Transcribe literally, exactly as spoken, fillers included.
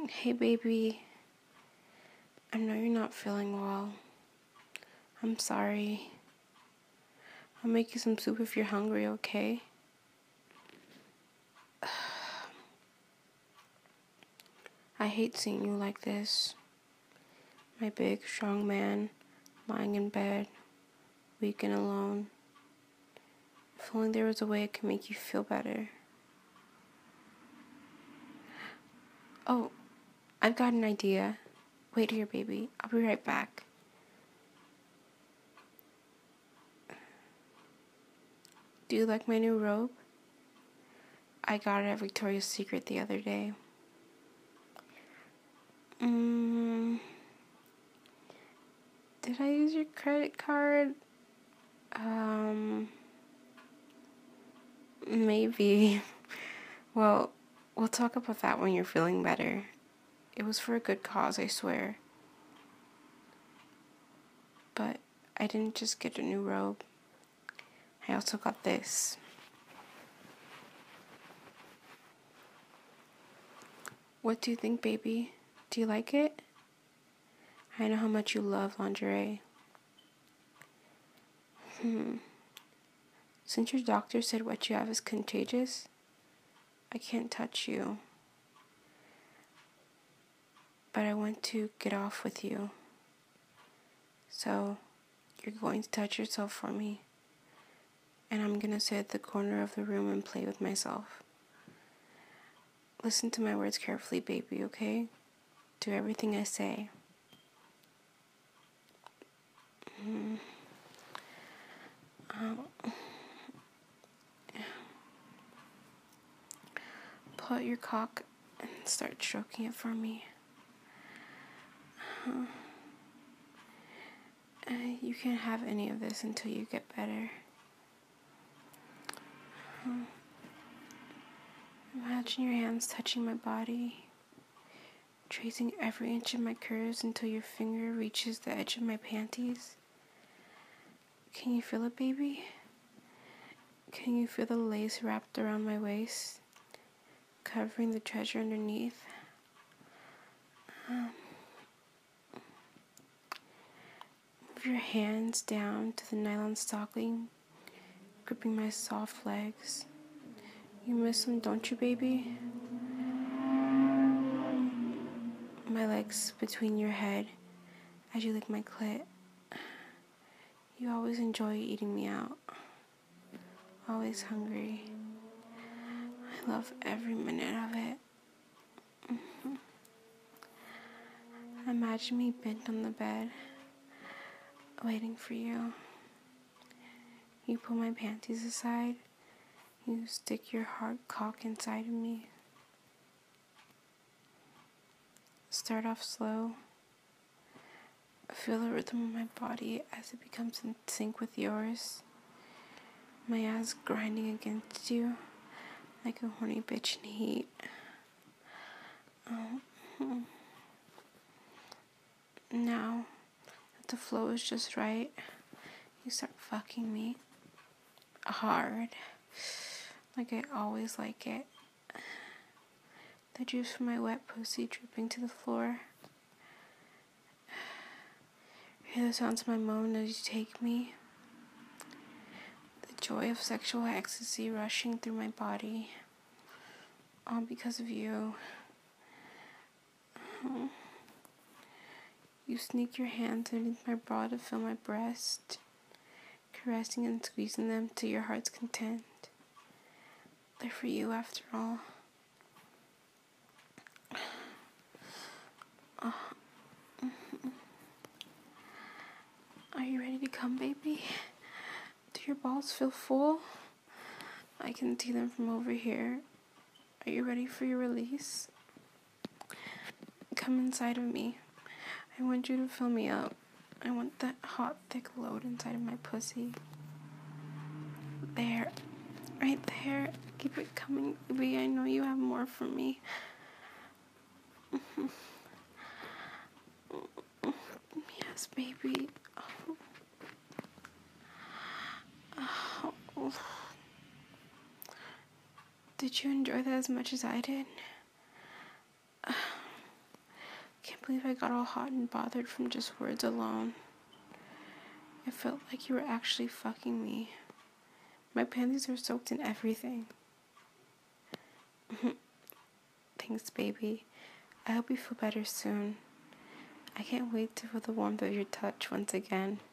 Hey baby, I know you're not feeling well. I'm sorry. I'll make you some soup if you're hungry, okay? I hate seeing you like this. My big, strong man, lying in bed, weak and alone. If only there was a way I could make you feel better. Oh, I've got an idea. Wait here, baby. I'll be right back. Do you like my new robe? I got it at Victoria's Secret the other day. Mm, did I use your credit card? Um, maybe. Well, we'll talk about that when you're feeling better. It was for a good cause, I swear. But I didn't just get a new robe. I also got this. What do you think, baby? Do you like it? I know how much you love lingerie. Hmm. Since your doctor said what you have is contagious, I can't touch you. But I want to get off with you. So, you're going to touch yourself for me. And I'm going to sit at the corner of the room and play with myself. Listen to my words carefully, baby, okay? Do everything I say. Mm. Oh. Pull out your cock and start stroking it for me. Uh, uh, you can't have any of this until you get better. Uh, imagine your hands touching my body, tracing every inch of my curves until your finger reaches the edge of my panties. Can you feel it, baby? Can you feel the lace wrapped around my waist, covering the treasure underneath? Um, move your hands down to the nylon stocking, gripping my soft legs. You miss them, don't you, baby? My legs between your head as you lick my clit. You always enjoy eating me out. Always hungry. I love every minute of it. Mm-hmm. Imagine me bent on the bed, waiting for you. You pull my panties aside. You stick your hard cock inside of me. Start off slow. Feel the rhythm of my body as it becomes in sync with yours. My ass grinding against you like a horny bitch in heat. Oh. Now that the flow is just right, you start fucking me hard, like I always like it. The juice from my wet pussy dripping to the floor. Hear the sounds of my moan as you take me. The joy of sexual ecstasy rushing through my body. All because of you. Oh. You sneak your hands underneath my bra to feel my breast, caressing and squeezing them to your heart's content. They're for you after all. Oh. Mm-hmm. Are you ready to come, baby? Do your balls feel full? I can see them from over here. Are you ready for your release? Come inside of me. I want you to fill me up. I want that hot, thick load inside of my pussy. There. Right there. Keep it coming, baby. I know you have more for me. Yes, baby. Oh. Oh. Did you enjoy that as much as I did? Can't believe I got all hot and bothered from just words alone. It felt like you were actually fucking me. My panties are soaked in everything. Thanks, baby. I hope you feel better soon. I can't wait to feel the warmth of your touch once again.